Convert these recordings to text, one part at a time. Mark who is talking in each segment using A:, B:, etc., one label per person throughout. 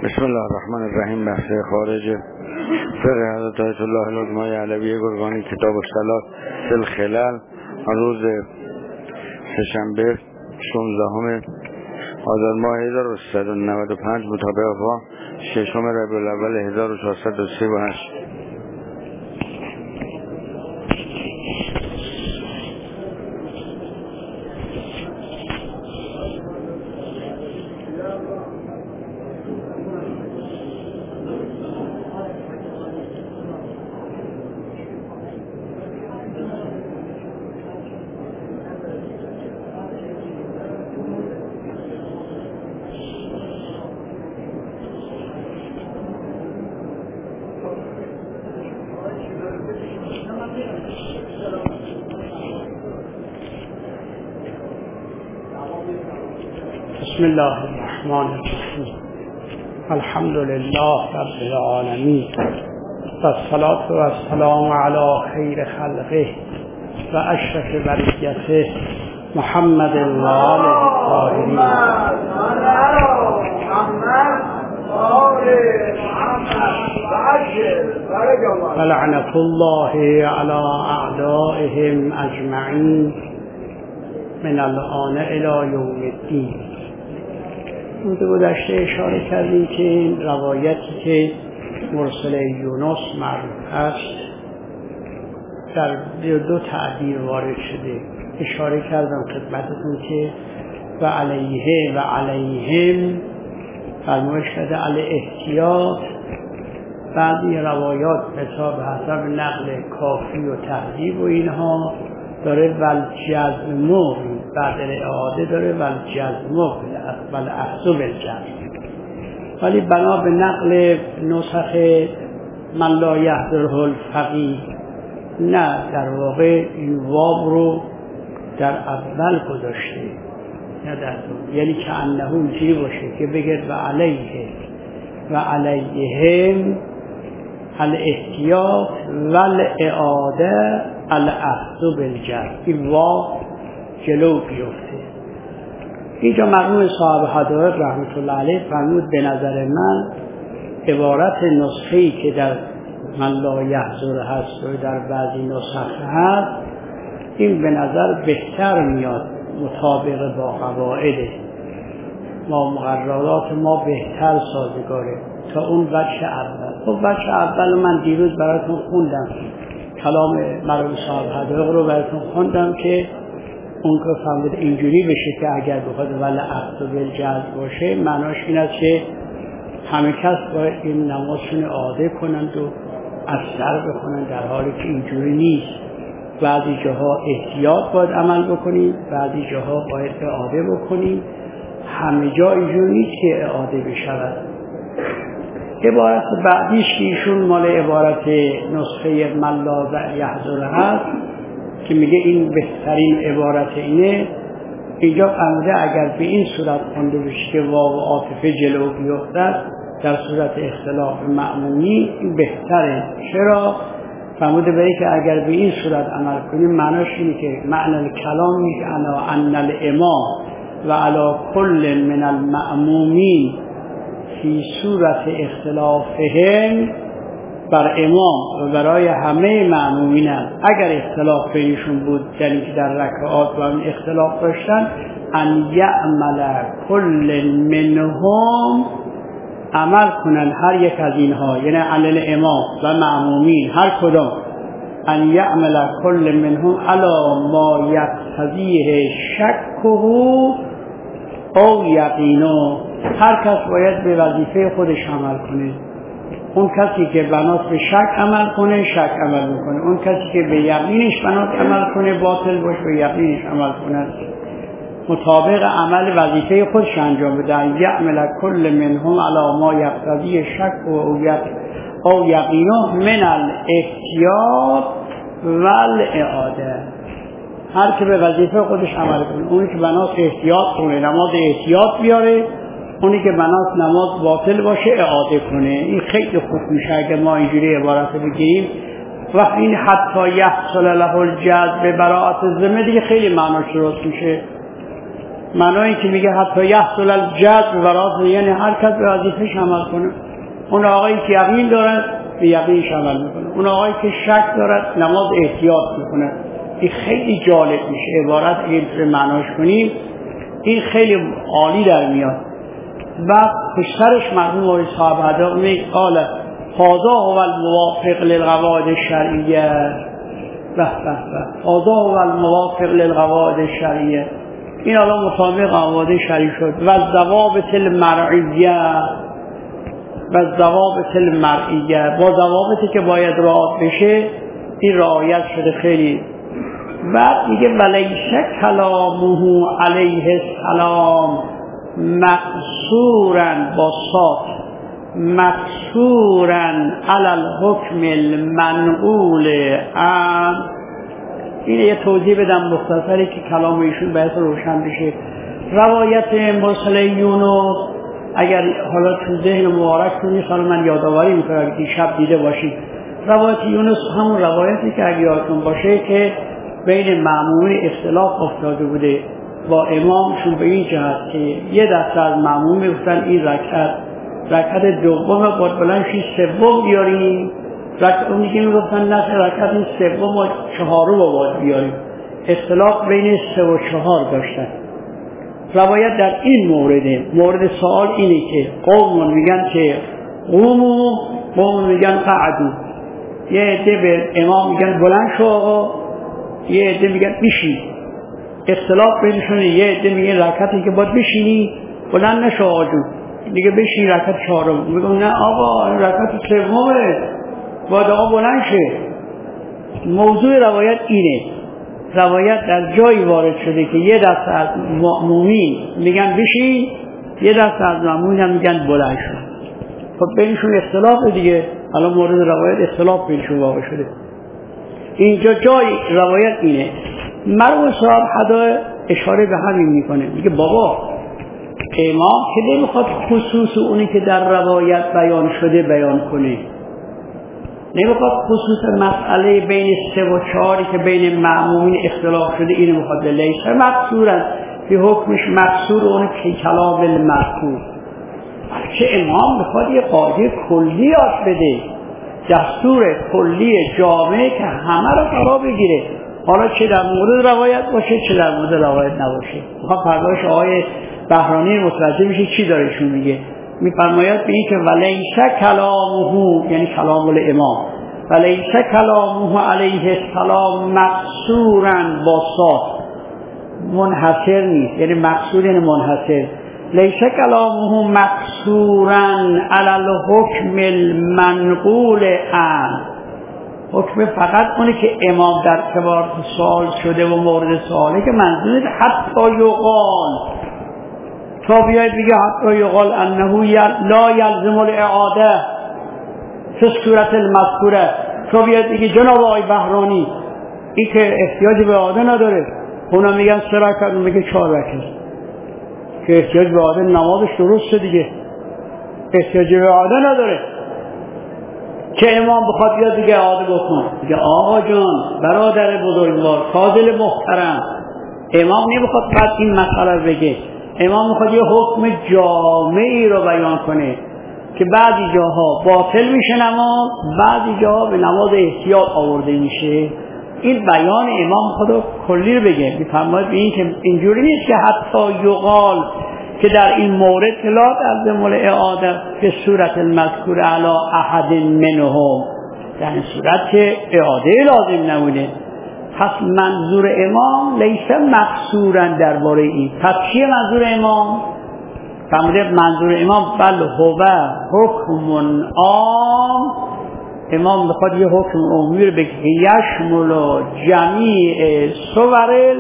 A: بسم الله الرحمن الرحیم. بحث خارج فقه حضرت آیت الله العظمی علوی گرگانی، کتاب الصلاة فی الخلل، روز سه‌شنبه 16 آذر ماه 1395 مطابق با 6 ربیع الاول 1438.
B: بسم الله الرحمن الرحیم. الحمد لله رب العالمین و الصلاة و السلام علی خیر خلقه و اشرف بریته محمد و آله الطاهرین. ولعنة الله على اعدائهم اجمعین من الآن الی یوم الدین. روز گذشته اشاره کردیم که این روایتی که مرسل یونس معروف است در دو تعبیر وارد شده. اشاره کردم خدمتتون که و علیه و علیهم فرمایش کرده علی احتیاط. بعضی روایات حساب حسب نقل کافی و تهذیب و اینها داره والجزم، بعد اعاده داره والجزم والاخذ بالجزم، ولی بنا به نقل نسخ من لا یحضره الفقیه نه، در واقع این واو رو در اول گذاشته نه در دو، یعنی که انه اینجوری باشه که بگید و علیه و علیهم الاحتیاط والاعاده الاخذ بالجزم. این واو جلو بیفته. اینجا مرحوم صاحب هدایت رحمت الله علیه فرمود به نظر من عبارت نسخه‌ای که در من لا یحضر هست و در بعضی نسخه هست این به نظر بهتر میاد، مطابق با قواعد ما، مقررات ما بهتر سازگاره تا اون وجه اول. خب وجه اول من دیروز براتون خوندم، کلام مرحوم صاحب هدایت رو براتون خوندم که اون که فهمید اینجوری بشه که اگر بخواد ولی اخذ بالجزم باشه معناش این است که همه کس باید این نمازشون اعاده کنند و از سر بخونند، در حالی که اینجوری نیست. بعضی جاها احتیاط باید عمل بکنید، بعضی جاها باید اعاده بکنید، همه جا اینجوری نیست که اعاده بشود. عبارت بعدیش که ایشون مال عبارت نسخه من لا یحضر هست که میگه این بهترین عبارت اینه. اینجا فرموده اگر به این صورت خونده بشه که واو و عاطفه جلو بیفتد در صورت اختلاف مأمومی این بهتره. چرا؟ فرموده برای که اگر به این صورت عمل کنیم معناش اینه که معنی الکلام میشه ان الامام و علی کل من المأمومین فی صورت اختلافهم بر امام و برای همه مأمومین است. اگر اختلاف بینشون بود در اینکه در رکعات و این اختلاف داشتن ان یعمل کل منهم عمل کنن هر یک از اینها، یعنی علی امام و مأمومین هر کدام، ان یعمل کل منهم علی ما یقتضیه شکه او یقینه. هر کس باید به وظیفه خودش عمل کنه. اون کسی که بناس به شک عمل کنه شک عمل میکنه، اون کسی که به یقینش بناس عمل کنه باطل باشه به یقینش عمل کنه، مطابق عمل وظیفه خودش انجام بده. یعمل کل منهم علی ما یقتضی شک او یقینه من الاحتیاط والاعاده. هر که به وظیفه خودش عمل کنه، اونی که بناس احتیاط کنه نماز احتیاط بیاره، اونی که بناس نماز باطل باشه اعاده کنه. این خیلی خوب میشه اگر ما اینجوری عبارت بگیریم و این حتی یحصل له الجزم به براءت الذمه دیگه خیلی معناش درست میشه. معنایی که میگه حتی یحصل الجد و راز، یعنی هر کس به وظیفه‌اش عمل کنه. اون آقایی که یقین دارد به یقینش عمل میکنه، اون آقایی که شک دارد نماز احتیاط میکنه. این خیلی جالب میشه عبارت اگه معناش کنیم، این خیلی عالی در میاد. و پشترش مرحوم مولوی صاحب هدا میگه قال هذا هو الموافق للقواعد الشرعیه. هذا هو الموافق للقواعد الشرعیه. این الان مطابق قواعد شرعی شد. و ضوابط المرعیه، و ضوابط المرعیه، با ضوابطی که باید رعایت بشه این رعایت شده خیلی. بعد میگه ولیس کلامه علیه السلام مقصورا با صاد، مقصورا علی الحکم المنقول عن. این یه توضیح بدم مختصری که کلام ایشون باید روشن بشه. روایت مرسل یونس اگر حالا تو ذهن مبارک نیست، حالا من یادآوری میکنم اگر دیشب دیده باشید، روایت یونس همون روایتی که اگر یادتون باشه که بین مأمومین اختلاف افتاده بوده با امامشون به این جهت که یه دسته از مأمومین گفتن این رکعت دوم باید بلند شید سوم بیاریم، اون دیگه میگفتن نه رکعت سوم و چهارم باید بیاریم. اختلاف بین 3 و 4 داشتن. روایت در این مورد سوال اینه که قوم میگن که قومو، قوم میگن قعدو. یه عده به امام میگن بلند شو آقا، یه عده میگن بشین. اختلاف بینشونه، یه عده میگن رکعتی که باید بشینی بلند نشو آقا جون، دیگه بشین رکعت 4. میگن نه آقا این رکعت 3 باید آقا بلند شه. موضوع روایت اینه. روایت در جایی وارد شده که یه دسته از مؤمنین میگن بشین، یه دسته از مؤمنین هم میگن بلند شو. خب بینشون اختلاف دیگه. الان مورد روایت اختلاف بینشون واقع شده. اینجا جای روایت اینه. مرحوم صاحب هدا اشاره به همین میکنه، میگه بابا امام که نمیخواد خصوص اونی که در روایت بیان شده بیان کنه، نمیخواد خصوص مسئله بین 3 و 4 که بین مأمومین اختلاف شده اینو میخواد. لیس مقصورا به حکمش مقصور اون که کلام المذکور، بلکه امام میخواد یه قاعده کلی یاد بده، دستور کلی جامعه که همه رو فرا بگیره، حالا چه در مورد روایت باشه چه در مورد روایت نباشه. میخواد فرمایش آقای بهرانی متوجه میشه چی داره ایشون میگه. میفرماید به این که ولیس کلامه، یعنی کلام الامام، ولیس کلامه علیه السلام مقصورا با صاد، منحصر نیست، یعنی مقصور یعنی منحصر. لیس کلامه مقصورا علی الحکم المنقول عن، حکم فقط اونه که امام در کبار سوال شده و مورد سواله که منظور حتی یقال، تا بیاید بگه حتی یقال انه لا یلزم الاعاده فی صورت المذکوره، تا بیاید بگه جناب آقای بهرانی این که احتیاج به اعاده نداره، اونا میگن 3 رکعت، میگه 4 رکعت که احتیاج به اعاده، نمازش درسته دیگه، احتیاج به اعاده نداره که امام بخواد بیاد دیگه اعاده بکن. دیگه آقا جان برادر بزرگوار فاضل محترم، امام نمیخواد بعد این مسئله بگه، امام میخواد یه حکم جامعی رو بیان کنه که بعضی جاها باطل میشه نماز، بعضی جاها به نماز احتیاط آورده میشه. این بیان امام خود کلی رو بگه. میفرماید به این که اینجوری نیست که حتی یقال که در این مورد لا تلزم الاعاده به صورت المذکور علی احد منهم، در این صورت که اعاده لازم نبوده. پس منظور امام لیس مقصورا درباره این. پس چیه منظور امام؟ فرموده منظور امام بل هو حکم عام، امام بخواد یه حکم عمومی رو بگه یشمل جمیع صور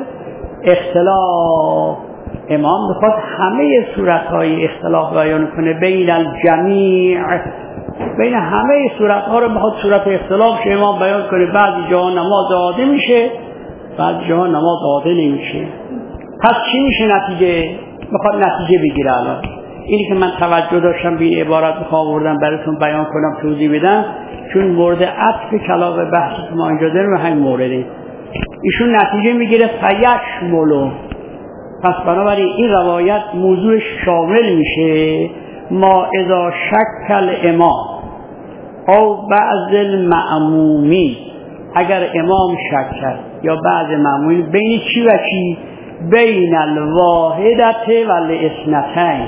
B: اختلاف، امام بخواد همه صورتهای اختلاف بیان کنه، بین الجمیع، بین همه صورتها رو بخواد صورت اختلاف شه امام بیان کنه. بعضی جاها نماز عاده میشه، بعضی جاها نماز عاده نمیشه. پس چی میشه نتیجه؟ بخواد نتیجه بگیره. الان اینی که من توجه داشتم به این عبارت میخوام آوردم براتون بیان کنم، توضیح بدم، چون مورد عطف کلام بحث که ما اینجا داریم همین مورده. ایشون نتیجه میگیره فیشملو، پس بنابراین این روایت موضوع شامل میشه ما اذا شک الامام او بعض المأمومین، اگر امام شک کرد یا بعض مأمومین بین چی و چی؟ بین الواحدت و الاثنتین،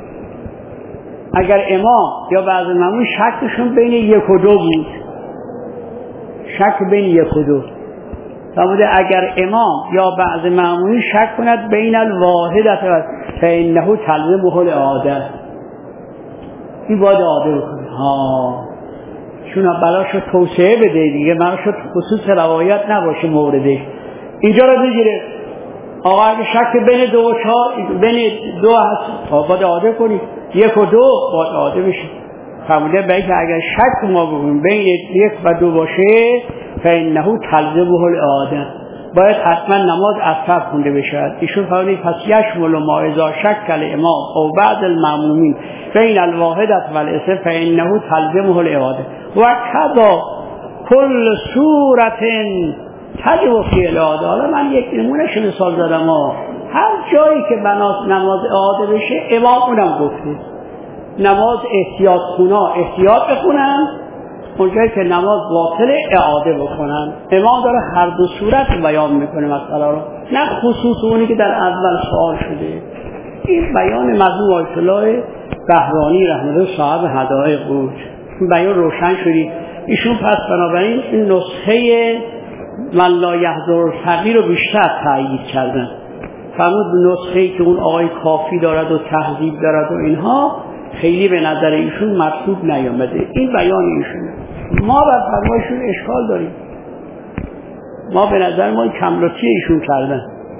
B: اگر امام یا بعض مأمومین شکشون بین 1 و 2 بود، شک بین 1 و 2 فرموده اگر امام یا بعض مأمومین شک کند بین الواحدت و فانه تلزمه الاعاده، این باید اعاده بکنه چون براشو توسعه بده دیگه، براشو خصوص روایت نباشه موردش. اینجا رو بگیره آقا اگه شک بین 2 و 4 بین 2 هست باید اعاده کنی، 1 و 2 باید اعاده بشه. فرموده به اینکه اگر شک ما بکنیم بین 1 و 2 باشه فانه تلزمه الاعاده، باید حتما نماز عصر خونده بشه. ایشون فرمودن پس یشمل ما اذا شک الامام او بعض المأمومین بین الواحدت و الاثنتین فانه تلزمه الاعاده و کذا کل صورت تجب فی الاعاده. حالا من یک نمونهش مثال زدم هر جایی که نماز اعاده بشه امام اونم گفته نماز احتیاط خونا احتیاط بخونن، اونجایی که نماز باطل اعاده بکنن. امام داره هر دو صورت بیان میکنه مسئله رو، نه خصوص اونی که در اول سوال شده. این بیان مرحوم آیت الله بهرانی رحمه الله صاحب هدایق بود، این بیان روشن شدی. ایشون پس بنابراین این نسخه من لا یحضر صغیر رو بیشتر تأیید کردن. فرمود نسخه‌ای که اون آقای کافی دارد و تهذیب دارد و اینها خیلی به نظر ایشون مطلوب نیامده. این بیان ایشونه. ما بر فرمایشون اشکال داریم، ما به نظر ما کملوتی ایشون کردن.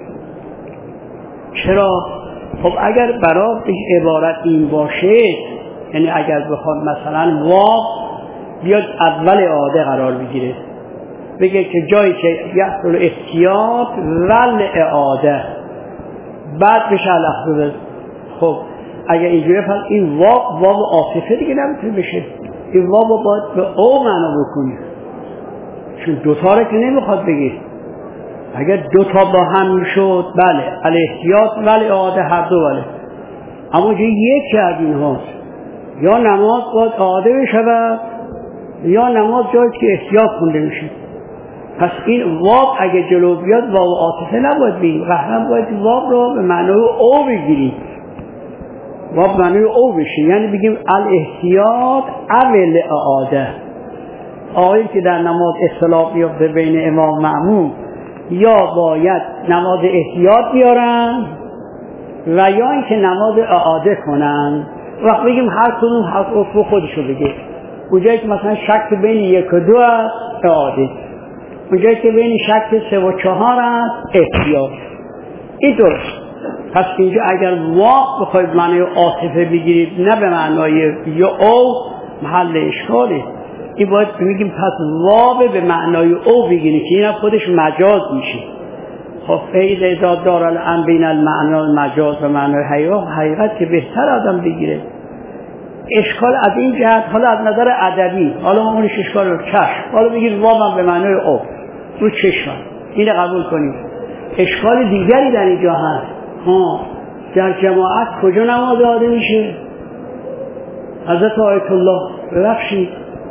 B: چرا؟ خب اگر برای عبارت این باشه، یعنی اگر بخواد مثلا واو بیاد اول اعاده قرار بگیره، بگه که جایی که یحصل احتیاط ول اعاده بعد بشه الاخذ. خب اگر اینجوری پس این واو عاطفه دیگه نمیتونه بشه، این واو باید به او معنا بکنی، چون دوتا رو که نمیخواد بگه. اگر دوتا با هم میشد بله الاحتیاط ولی اعاده هر دو بله، اما جایی یکی از این هاست، یا نماز باید اعاده بشه یا نماز جایی که احتیاط خونده میشه. پس این واو اگه جلو بیاد واو عاطفه نباید بگیم، قهرم باید واو رو به معنای او بگیریم، واو معنی او بشه، یعنی بگیم الاحتیاط اول اعاده. آیه که در نماز اختلاف بیفته بین امام و مأموم، یا باید نماز احتیاط بیارن و یا اینکه نماز اعاده کنن. وقت بگیم هر کدوم حق خودشو بگه. اونجایی که مثلا شک بین 1 و 2 است اعاده، اونجایی که بین شک 3 و 4 است احتیاط. این درست. پس اینجا اگر واو بخواید معنی عاطفه بگیرید نه به معنای یا او محل اشکاله، این باید میگیم پس واو به معنای او بگیرید که این خودش مجاز میشه. خب فعل اذا دار الان بین المعنی المجاز و معنای حقیقت که بهتر آدم بگیره. اشکال از این جهت، حالا از نظر ادبی حالا ما اونش اشکال رو چشم، حالا بگید واو به معنای او رو چشم، اینو قبول کنیم. اشکال دیگری در اینجا هست، در جماعت کجا نماز اعاده میشه؟ حضرت آیت الله ببخشید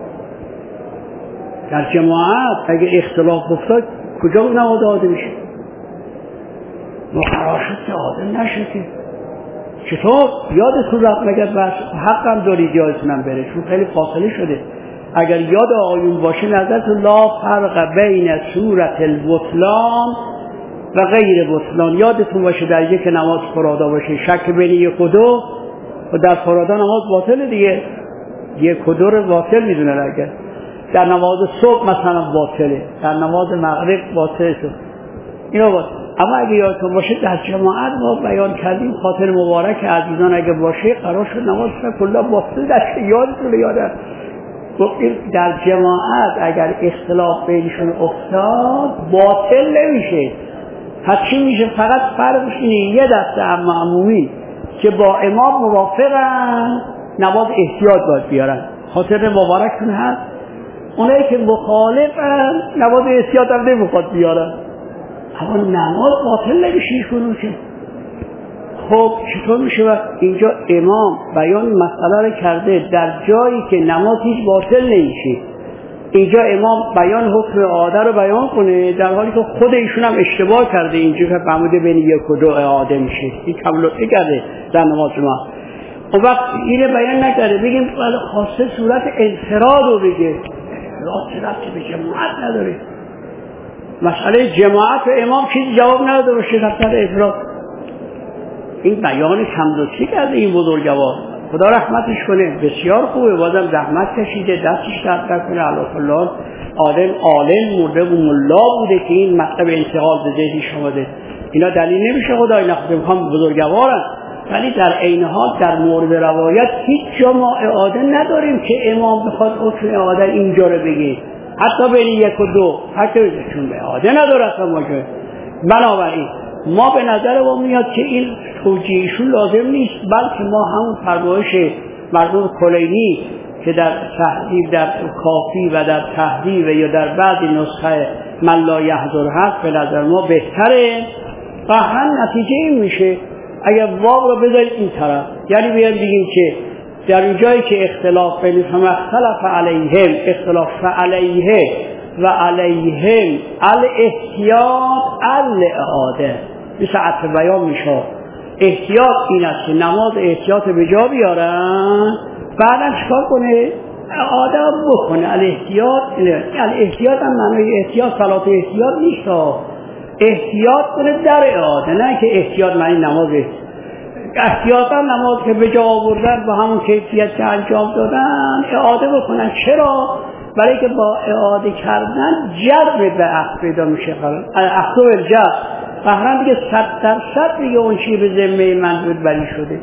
B: در جماعت اگه اختلاف افتاد کجا نماز اعاده میشه؟ مقرر شد که اعاده نشه. چطور؟ یادتون رفت مگر بس حقم دارید یادتونم بره، چون خیلی فاصله شده. اگر یاد آیون باشه نظرتون لا فرق بین صورت البطلان و غیر بطلان، یادتون باشه در یک نماز فرادا باشه شک بین 1 و 2 و در فرادا نماز باطله دیگه، 1 و 2 رو باطل میدونه. اگر در نماز صبح مثلا باطله، در نماز مغرب باطله شد اینا باطل. اما اگه یادتون باشه در جماعت ما بیان کردیم خاطر مبارک عزیزان اگه باشه قرار شد نماز کلا باطل داشت، یادتون یاده گفتیم در جماعت اگر اختلاف بینشون افتاد باطل نمیشه. پس چی میشه؟ فقط فرقش اینه یه دسته مأمومین که با امام موافقن نماز احتیاط باید بیارن، خاطر مبارکتون هست. اونایی که مخالفن نماز احتیاط هم نمیخواد بیارن، اما نماز باطل نمیشه کنون که خب چطور میشه وقت اینجا امام بیان مسئله رو کرده در جایی که نماز هیچ باطل نمیشه، اینجا امام بیان حکم اعاده رو بیان کنه در حالی که خود ایشون هم اشتباه کرده اینجا که فرموده بین 1 و 2 اعاده میشه، این کامل کرده در نماز ما. اون وقت اینو بیان نکرده بگیم ولی خاصه صورت انفراد رو بگه، انفراد که به جماعت نداره، مسئله جماعت و امام چیز جواب نداده باشه در افراد. این بیان کم‌لطفی کرده این بزرگوار، خدا رحمتش کنه، بسیار خوبه، بازم زحمت کشیده، دستش درد نکنه، الله عالم مرده و ملا بوده که این مطلب انتقال به ذهنش اومده. اینا دلیل نمیشه خدای نخواسته میخوام بزرگوارن، ولی در عین حال در مورد روایت هیچ جا ما اعاده نداریم که امام بخواد حکم اعاده اینجا رو بگه، حتی بین 1 و 2 حتی چون به اعاده نداره اصلا ماجرا. بنابراین ما به نظر ما میاد که این توجیهشون لازم نیست، بلکه ما همون فرمایش مرحوم کلینی که در تهذیب در کافی و در تهذیب یا در بعضی نسخه من لا یحضر هست به نظر ما بهتره و هم نتیجه این میشه اگر واو رو بذارید این طرف، یعنی بیان بگیم که در این جایی که اختلاف بین اختلاف علیهم اختلاف علیه و علیهم الاحتیاط الاعاده مثل عطف بیان میشه. احتیاط این است که نماز احتیاط به جا بیارن، بعدا چکار کنه؟ اعاده بکنه. الاحتیاط هم معنی احتیاط صلات احتیاط نیست، احتیاط کنه در اعاده، نه که احتیاط معنی نماز احتیاطا نماز که به جا آوردن با همون کیفیت که انجام دادن اعاده بکنن. چرا؟ برای که با اعاده کردن جرم به عقل پیدا میشه، اخذ الجر قهران دیگه 100% دیگه اون چی به ذمه من بود بری شده.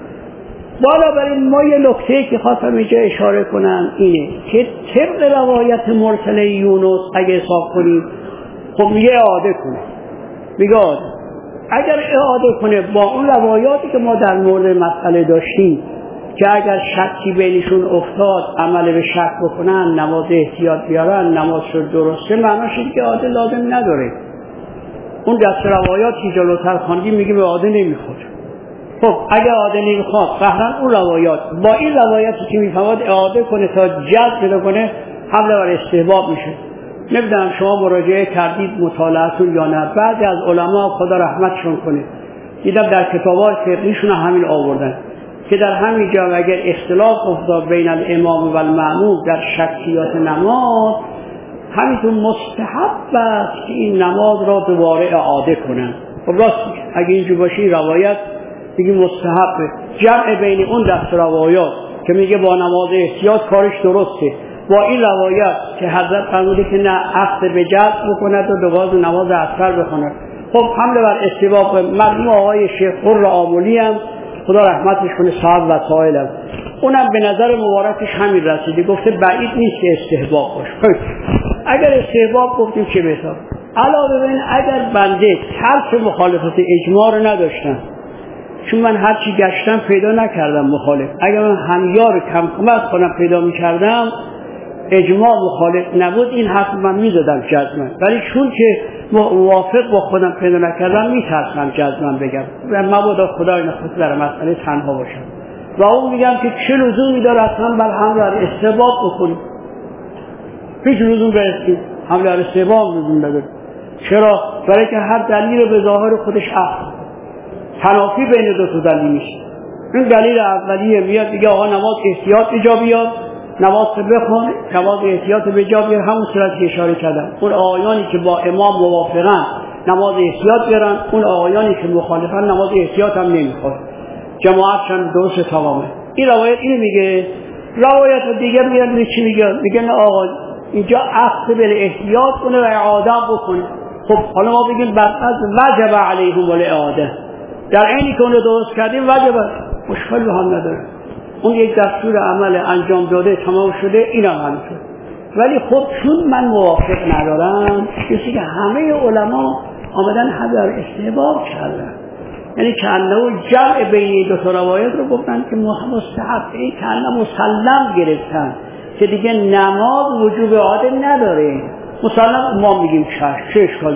B: بنابراین ما یه نکته که خواستم اینجا اشاره کنم اینه که طبق روایت مرسل یونس اگه حساب کنیم خب میگه اعاده کنه، میگه اگر اعاده کنه با اون روایاتی که ما در مورد مسئله داشتیم که اگر شکی بینشون افتاد عمل به شک بکنن، نماز احتیاط بیارن، نماز شد درسته، معناش اینه که اعاده لازم نداره. اون دست روایاتی جلوتر خواندیم میگه به اعاده نمیخواد. خب اگر اعاده نمیخواد قهرن اون روایات با این روایاتی که میفهمد اعاده کنه تا جذب پیدا کنه حمله بر استحباب میشه. نمیدونم شما مراجعه کردید مطالعاتون یا نه، بعضی از علما خدا رحمتشون کنه دیدم در کتابات فقهیشون همین آوردن که در همین جا اگر اختلاف افتاد بین الامام و المأموم در شکیات نماز همینطور مستحب است که این نماز را دوباره اعاده کنن. خب راست اگه اینجور باشه روایت دیگه مستحبه، جمع بین اون دست روایات که میگه با نماز احتیاط کارش درسته با این روایت که حضرت فرموده که نه عقد به جذب بکند و دوباره نماز اثر بخوند. خب حمله بر استحباب مرحوم آقای شیخ قر آملی هم خدا رحمتش کنه صاحب وسائل هم اونم به نظر مبارکش همین رسیده، گفته بعید نیست که استحباب باشه. اگر استحباب گفتیم چه بهتر. علاوه بر این اگر بنده طرف مخالفت اجماع رو نداشتم، چون من هرچی گشتم پیدا نکردم مخالف، اگر من همیار کم کمک کنم پیدا میکردم اجماع مخالف نبود این حرف من میزدم جزما، ولی چون که موافق با خودم پیدا نکردم میترسم جزما بگم و مبادا خدای نخواست در مسئله تنها باشم و اون میگم که چه لزومی داره اصلا بر حمل بر استحباب بکنیم، هیچ لزوم برسیم حمل بر استحباب لزوم نداره. چرا؟ برای که هر دلیل به ظاهر خودش عقل تنافی بین دو تا دلیل میشه. این دلیل اولیه میاد دیگه آقا نماز احتیاط به جا بیاد، نماز بخون، نماز احتیاط به جا بیاد، همون صورتی که اشاره کردم. اون آقایانی که با امام موافقن نماز احتیاط بیارن، اون آقایانی که مخالفن نماز احتیاط هم نمیخواد، جماعتشون درست تمامه. این روایت اینو میگه. روایت دیگه میاد چی میگه؟ میگه نه آقا اینجا عقد به احتیاط کنه و اعاده بکنه. خب حالا ما بگیم بعد از وجب علیهم الاعاده، در عینی که اون رو درست کردیم وجبه، مشکل به هم نداره، اون یک دستور عمل انجام داده تمام شده، این هم همینطور. ولی خب چون من موافق ندارم کسی که همه علما آمدن حذر استحباب کردن، یعنی که انه جمع بین دو تا روایت رو گفتن که مستحب، این که انه مسلم گرفتن که دیگه نماز وجوب عاده نداره. مسلم ما میگیم چه اشکال داره،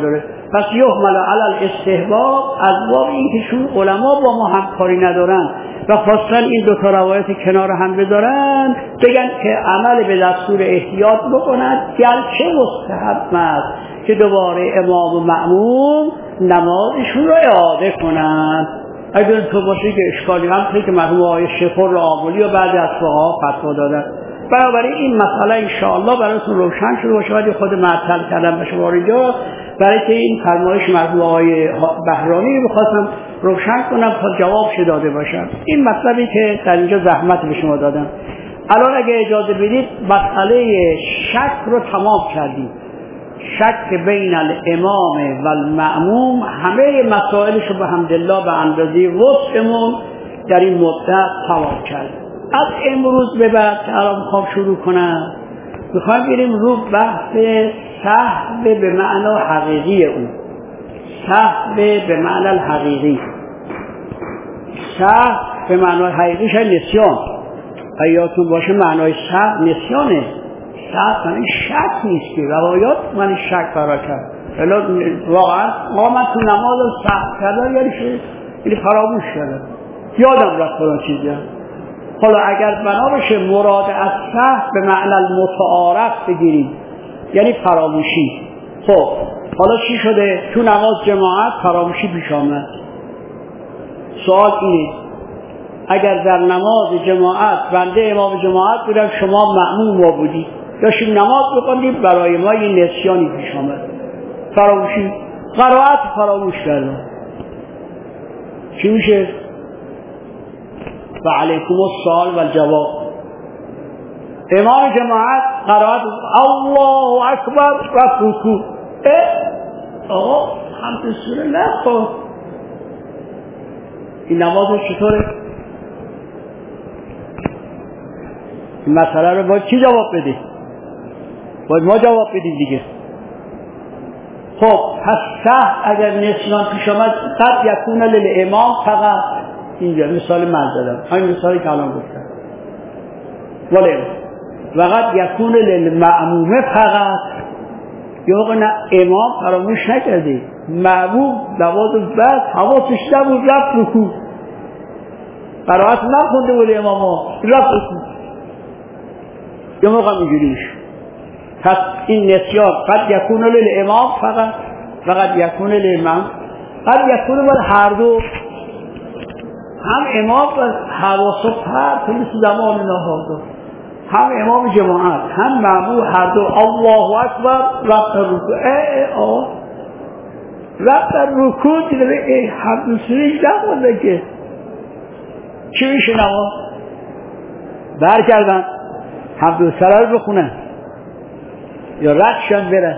B: پس یحمل علی الاستحباب از باب این که چون علما با ما همکاری ندارن و خواستن این دو تا روایت کنار هم بذارن بگن که عمل به دستور احتیاط بکنن، گرچه مستحب است که دوباره امام و مأموم نمازشون رو اعاده کنن. اگر تو باشه که اشکالی هم که مرحوم آقای شفر آملی و بعضی از فقها فتوا دادن. بنابراین این مسئله انشاءالله براتون روشن شده باشه. ولی خود معطل کردم به شما اینجا برای که این فرمایش مرحوم آقای بهرانی رو بخواستم روشن کنم تا جوابش داده باشم. این مطلبی که در اینجا زحمت به شما دادم. الان اگه اجازه بدید مسئله شک رو تمام کردیم. شک بین الامام و المأموم همه مسائلش رو به حمدالله به اندازه وسعمون در این مدت تمام کردیم. از امروز به بعد که الان میخوام شروع کنم میخوام بریم رو بحث سهو به معنی حقیقی اون. سهو به معنی الحقیقی. سهو به معنی حقیقیش نسیان. یادتون باشه معنای سهو نسیانه. سهو معنی شک نیست که روایات معنی شک برا کرد. واقعا قامت تو نماز سهو کردن یعنی فراموش کردن، یادم رفت فلان چیزی. حالا اگر بنا بشه مراد از سهو به معنی المتعارف بگیریم یعنی فراموشی. خب حالا چی شده؟ تو نماز جماعت فراموشی پیش آمد. سوال اینه اگر در نماز جماعت بنده امام جماعت بودم شما مأموم ما بودی داشتیم نماز بخوندیم برای ما یه نسیانی پیش آمد، فراموشی، قرائت فراموش کردم، چی میشه؟ و علیکم السؤال و الجواب. امام جماعت قرائت الله اکبر رفت رکوع. آقا حمد سوره نخون، این نماز چطوره؟ این مسئله رو باید چی جواب بده؟ باید ما جواب بدیم دیگه. خب پس سهو اگر نسیان پیش آمد قد یکون للامام فقط، اینجا مثال من زدم همین مثالی که الان گفتم، ولی وقد یکون للمأموم فقط، یا نه امام فراموش نکرده، مأموم نماز بعد حواسش نبود رفت رکوع، قرائت نخونده بود امام رفت رکوع، یا موقع اینجوری میشه. پس این نسیان قد یکون للامام فقط و قد یکون للمأموم، قد یکون باید هر دو، هم امام و حواس و پرت مثل زمان نهاده، هم امام جماعت هم مأموم هر دو الله اکبر رفت رکوع. رفت رکوع دیگه حمد سوره نخونده که چی میشه نماز؟ برگردن حمد سوره رو بخونن یا ردشان برن.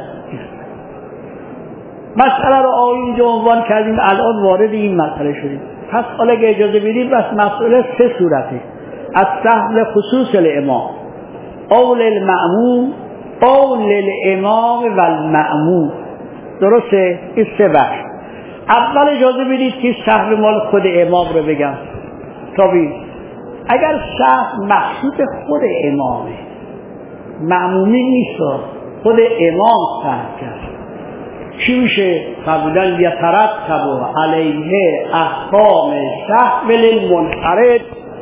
B: مسئله رو اینجا عنوان کردیم، الان وارد این مسئله شدیم. پس حالا اگه اجازه بدید بس مسئله سه صورته: از سهو خصوص الامام او للمأموم او للامام و المأموم. درسته؟ این سه بخش. اول اجازه بدید که سهو مال خود امام رو بگم. طبیعی اگر سهو مقصود خود امامه، مأمومی نیست، خود امام سهو کرد، چی میشه؟ فرمودن یترتب علیه احکام سهو للمنفرد.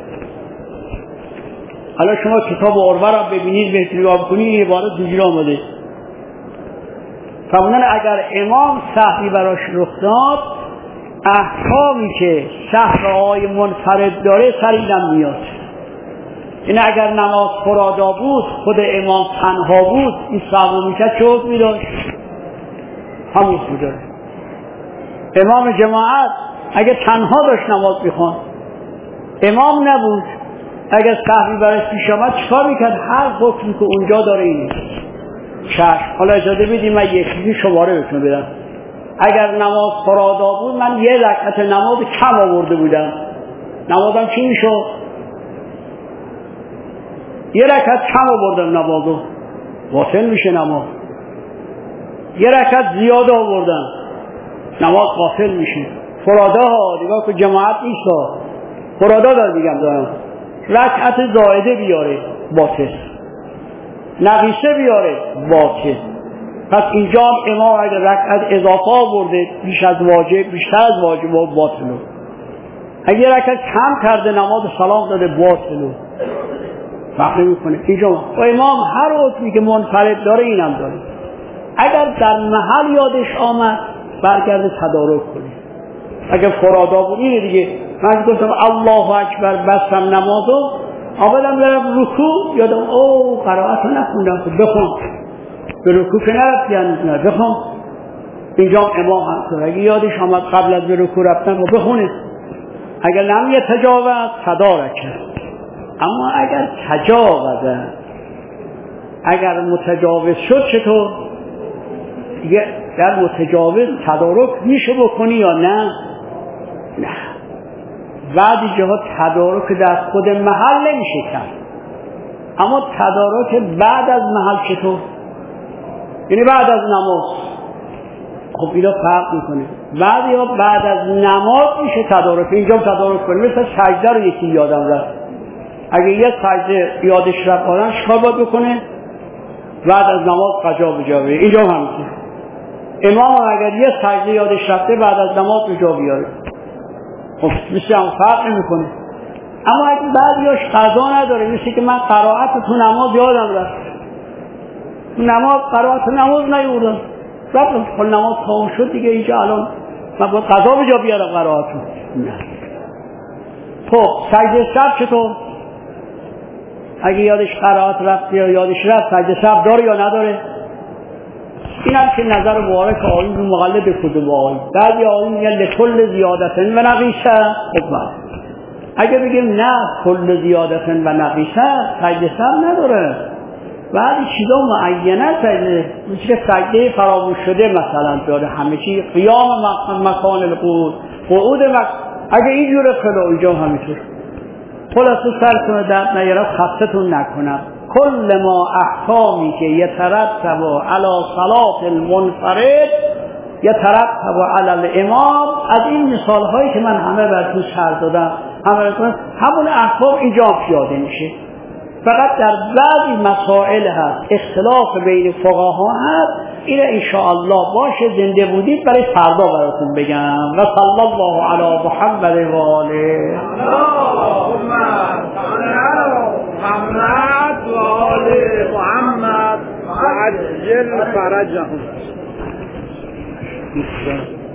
B: حالا شما کتاب عروه را ببینید بهتری آب کنید، این عبارت اینجوری آمده. فرمودن اگر امام سهوی براش رخ داد، احکامی که سهوهای منفرد داره سر اینم میاد. این اگر نماز فرادا بود، خود امام تنها بود، این سهو میکرد چه حکمی داشت؟ همون بوده. امام جماعت اگر تنها داشت نماز میخوان، امام نبود، اگر سهوی برای پیش آمد چیکار میکرد؟ هر حکمی که اونجا داره اینه. چشم. حالا اجازه بدید من یکی شماره بهتون بدم. اگر نماز فرادا بود من یه رکعت نماز کم آورده بودم، نمازم چی میشد؟ یه رکعت کم آوردم، نمازم باطل میشه. نماز یه رکعت زیاد آوردم، نماز باطل میشه. فرادا ها دیگه که جماعت نیست، فرادا دار میگم دارم، رکعت زائده بیاره باطل، نقیصه بیاره باطل. پس اینجا امام اگر رکعت اضافه آورده بیش از واجب، بیشتر از واجب باطله. اگر رکعت کم کرده نماز سلام داده باطله. فرق نمی‌کنه. اینجا و امام هر عضوی که منفرد داره اینم داره. اگر در محل یادش آمد برگرده تدارک کنه. اگر فرادا بود اینه دیگه. من گفتم الله اکبر بستم نمازو، آمدم برم رکوع یادم قرائت نخوندم، بخون. به رکوع که نرفت یعنی بخون. اینجا امام هم اگه یادش آمد قبل از به رکوع رفتن و بخونه. اگر لم یتجاوز تدارک. اما اگر تجاوزه، اگر متجاوز شد چطور؟ دیگه در متجاوز تدارک میشه بکنی یا نه؟ نه. بعضی جاها تدارک در خود محل نمیشه کرد، اما تدارک بعد از محل چطور؟ یعنی بعد از نماز. خب اینا فرق میکنه. بعضی ها بعد از نماز میشه تدارک. اینجا تدارک کنه. مثل سجده رو یکی یادم رفت، اگه یه سجده یادش رفت آدم چیکار باید بکنه؟ بعد از نماز قجا بجا بیاره. اینجا هم میشه. امام اگر یه سجده یادش رفته بعد از نماز بجا بیاره. خب مثل هم فرق نمیکنه. اما اگه بعضیاش قضا نداره، مثل که من قرائت تو نماز یادم رفت، تو نماز قرائت نماز نیوردم، رفتم خب نماز تمام شد دیگه، اینجا الان من باید قضا بجا بیارم قرائت رو. نه. خب سجده شب چطور؟ اگه یادش قرائت رفت یا یادش رفت سجده شب داره یا نداره؟ این هم که نظر مبارک آیین رو مقلد کدوم آیین. بعضی آیین میگن لکل زیادتن و نقیصه. خب اگه بگیم نه کل زیادتن و نقیصه سجده شب نداره، بعضی چیزا معینه سجده، مثل که سجده فراموش شده مثلا داره، همه چی قیام مکان القعود، قعود اگه اینجوره خلا اینجا همینطور. خلاصه سرتون درد نیارم، خستتون نکنم. کل ما احکامی که یترتب علی صلاة المنفرد یترتب علی الامام، از این مثال هایی که من همه براتون شرح دادم همون احکام اینجا پیاده میشه. فقط در بعضی مسائل هست اختلاف بین فقها هست، این انشاءالله باشه زنده بودید برای فردا براتون بگم. و صلی الله علی محمد و آله.
C: اللهم صل علی محمد و آل محمد عجل فرجهم.